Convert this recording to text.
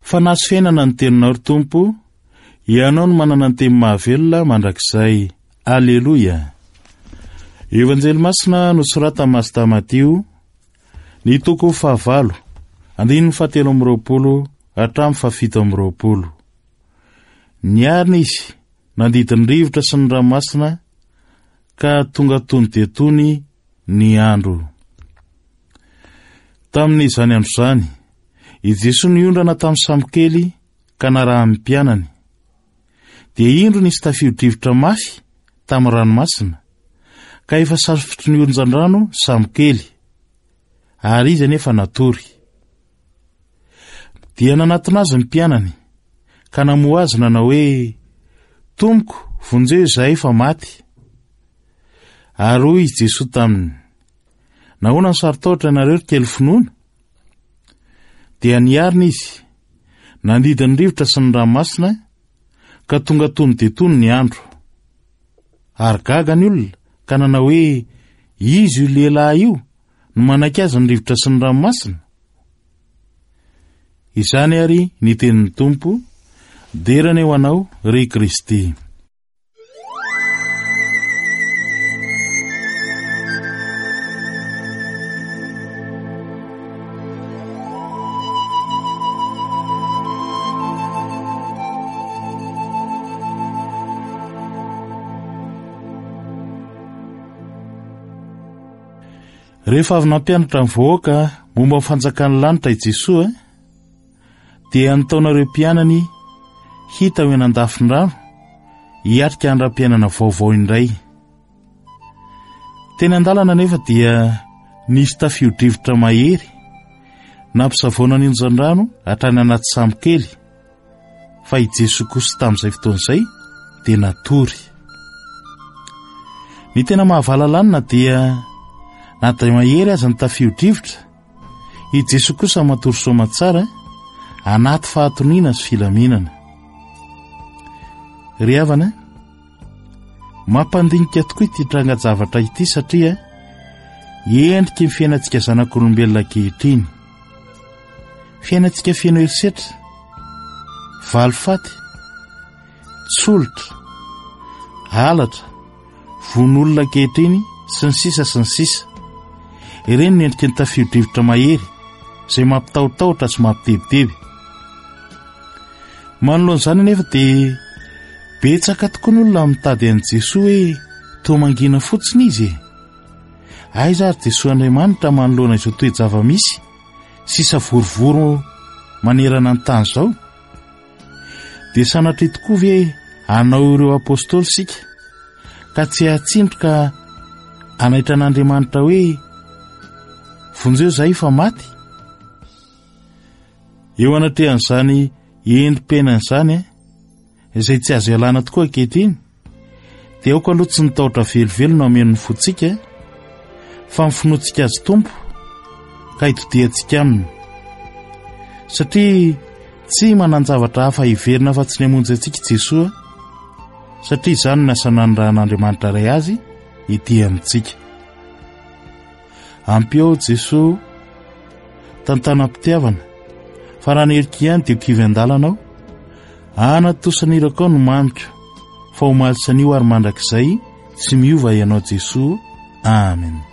fa naso fiainana ny teninao ry Tompo, ianao no manana ny teny mahavelona mandrakizay. Alleluia. Evanjely masina nosoratan'i Masita Matio, ny toko 9, 17 hatramin'ny 17. Niarina izy nandidiny rivotra sy ny ranomasina ka tonga tony dia tony ny andro. Tamin'izany andro izany, i Jesosy niondrana tamin'ny samokely ka narahan'ny mpianany. Dia indro nisy tafio-drivotra mafy tamin'ny ranomasina, ka efa sarotry ny onjan-drano samokely, ary izy anefa natory. Dia nanatona azy ny mpianany, ka namoha azy nanao hoe, Tompoko, vonjeo izahay efa maty. Ary hoy izy Jesosy taminy, nahoana ny sarotaotra ianareo ry kely finoana? Dia niarina izy, nandidiny ny rivotra sy ny ranomasina, ka tonga tony dia tony ny andro. Ary gaga ny olona, ka nanao hoe, izy io lehilahy io no manaiky azy ny rivotra sy ny ranomasina. Izany ary ny tenin'ny Tompo, derany eo anao ry Kristy. Rehefa avy nampianatra ny vahoaka momba ny fanjakan'ny lanitra i Jesosy, dia nataonareo mpianany hita ho eny an-dafin-drano hiatrika ny raha-pianana vaovao indray. Teny an-dalana nefa dia nisy tafio-drivotra mahery nampisavoana ny onjan-drano hatrany anaty samokely, fa i Jesosy kosa tamin'izay fotoan'izay dia natory. Ny tena mahavalanlanina dia na dia mahery aza ny tafio-drivotra, i Jesosy kosa matory soamantsara anaty fahatoniana sy filaminana. Ry havana, mampandinika tokoa ity tranga-javatra ity satria endrika ny fiainantsika zanak'olombelona ankehitriny. Fiainantsika feno herisetra, valifaty, tsolotra, halatra, von'olona ankehitriny sy ny sisa sy ny sisa. Ireny ny endrika ny tafio-drivotra mahery izay mampitahotahotra sy mampitebiteby. Manoloan'izany nefa dia betsaka tokoa ny olona mitady an'i Jesosy hoe toa mangina fotsiny izy. Aiza ary Jesosy Andriamanitra manoloana izao toe-java-misy sisa vorovoro manerana ny tany izao? Dia sanatria tokoa ve hanao ireo apôstôly sika, ka tsy hatsindroka anaitra an'Andriamanitra hoe vonjeo izahay efa maty? Eo anatrehan'izany endrim-piainan'izany izay tsy azo ialana tokoa ankehitriny, dia aoka aloha tsy nitahotra velivelo no ameno ny fontsika, fa ny finoantsika azy Tompo ka hitodiantsika aminy. Satria tsy manan-javatra hafa hiverina fa tsy ny hamonjy antsika Jesosy, satria izany no asa nanondrahan'Andriamanitra iray azy ity amintsika. Ampy ao Jesosy tantanam-pitiavana, fa raha nerika ihany dia kivy an-dalanao, anatosanirako ao no mamiko, fa ho malisan'io ary mandrakizay tsy miova ianao Jesosy. Amen.